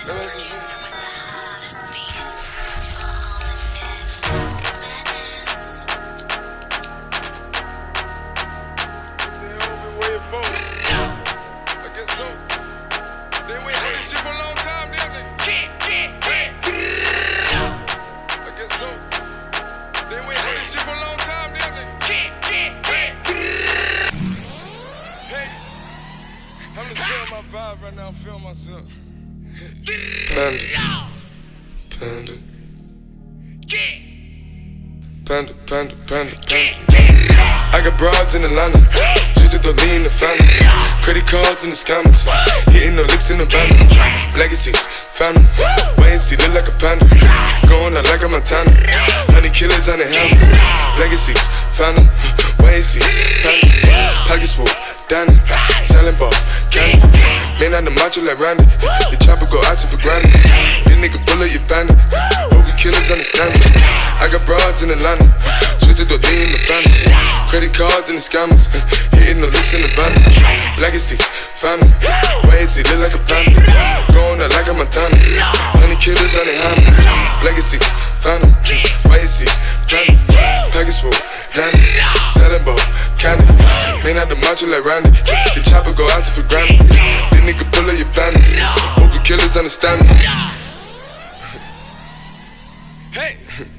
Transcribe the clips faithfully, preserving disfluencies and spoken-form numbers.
Producer with the hottest beats on the net. Madness. Been waiting for it. I guess so. They wait for this shit for a long time, damn nigga. I guess so. They wait for this shit for a long time, damn nigga. Hey, I'm just feeling my vibe right now. I'm feeling myself. Panda, panda, panda, panda, panda, panda. I got broads in Atlanta, just to lean the family. Credit cards in the scammers, hitting the licks in the van. Legacies, family, wait and see, look like a panda. Going out like a Montana, honey killers on the helmets. Legacies, family, wait and see, panda. Pockets full, Danny, selling ball, candy. Man on the macho like Randy, the chopper go out to for granted. This nigga bullet, you bandit. Hope you killers understand it. I got broads in Atlanta, twisted to lean the family. Credit cards and the scammers, hitting the licks in the van. Legacies, family, wait and see, look like a panda. Going out like a Montana, honey killers on the hammers. Legacies, family, wait and see, panda. Package full, Danny, selling ball, candy. Man out the macho like Randy, the chopper go out to for granted. This nigga pull up your bandit. Hope you killers understand me. Hey,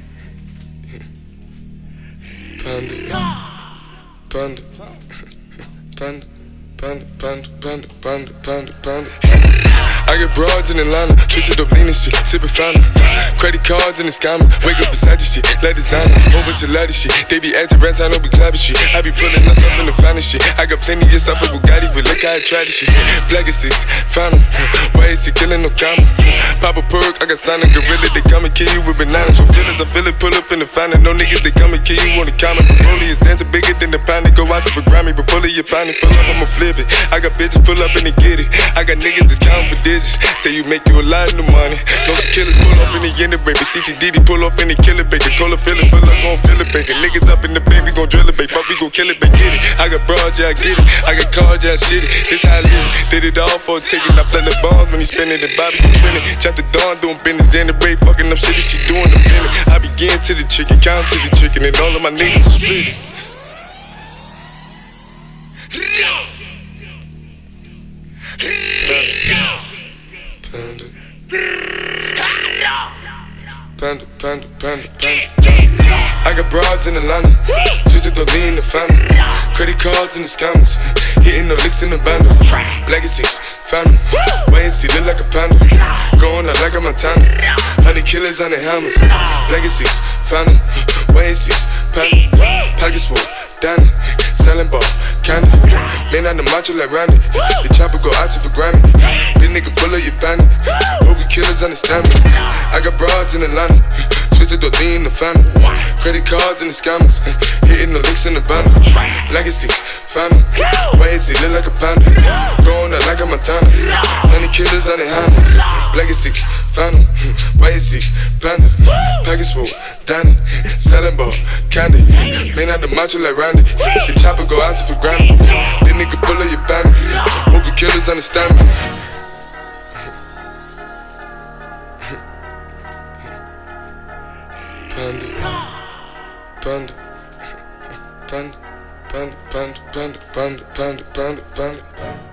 panda, panda, panda, panda, panda, panda, panda, panda, panda. I get broads in Atlanta, twisted up lean and shit, sippin' fountain. Credit cards and the scammers, wake up beside your shit, let designer, whole bunch of lattice shit. They be acting rats, I know we clapping shit. I be pulling us up in the finest shit. I got plenty of stuff with Bugatti, but look how I try this shit. Legacies, fountain, why is he killing no comma? Pop a perk, I got stunning gorilla, they come and kill you with bananas. For feelings, I feel it, pull up in the fountain. No niggas, they come and kill you on the comment. But Broly is dancing bigger than the pound. They go out to for Grammy, but pull it, your pound, pull up, I'ma flip it. I got bitches pull up and they get it. I got niggas that's counting for digits. Say you make you a lot of money. No some killers pull off in the end of baby. C T D D pull off in the killer baby. Call a feeling, pull up, gon' feel it, baby. Niggas up in the baby, gon' drill it, baby. Fuck, we gon' kill it, baby. Get it. I got broads, yeah, I get it. I got cards, yeah, I shit it. This how I live. Did it all for a ticket. I play the bombs when he spinning the Bobby, he trending. Chop the dawn, doing business in the break. Fucking up shit, she doing the minute. I begin to the chicken, count to the chicken, and all of my niggas are split. Panda, panda, panda, panda, panda. I got broads in Atlanta, twisted to lean the family. Credit cards and the scammers, hitting the licks in the bundle. Legacies, family, wait and see, look like a panda. Going out like a Montana, honey killers on the hammers. Legacies, family, wait and see, panda. Pockets full, Danny, selling ball, candy. Man on the macho like Randy, the chopper go out to for Grammy. This nigga pull up your bandit. Hope you killers understand me. I got broads in Atlanta, twisted to lean the family. Credit cards and the scammers, hitting the licks in the bundle. Legacies, family, wait and see, look like a panda. Going out like a Montana, honey killers on the hammers. Legacies, family, wait and see, panda. Package full, Danny, selling ball, candy. Man out the macho like Randy, the chopper go out to for Grammy. This nigga pull up your bandit. Hope you killers understand me. Panda, panda, panda, panda, panda, panda, panda, panda, panda, panda.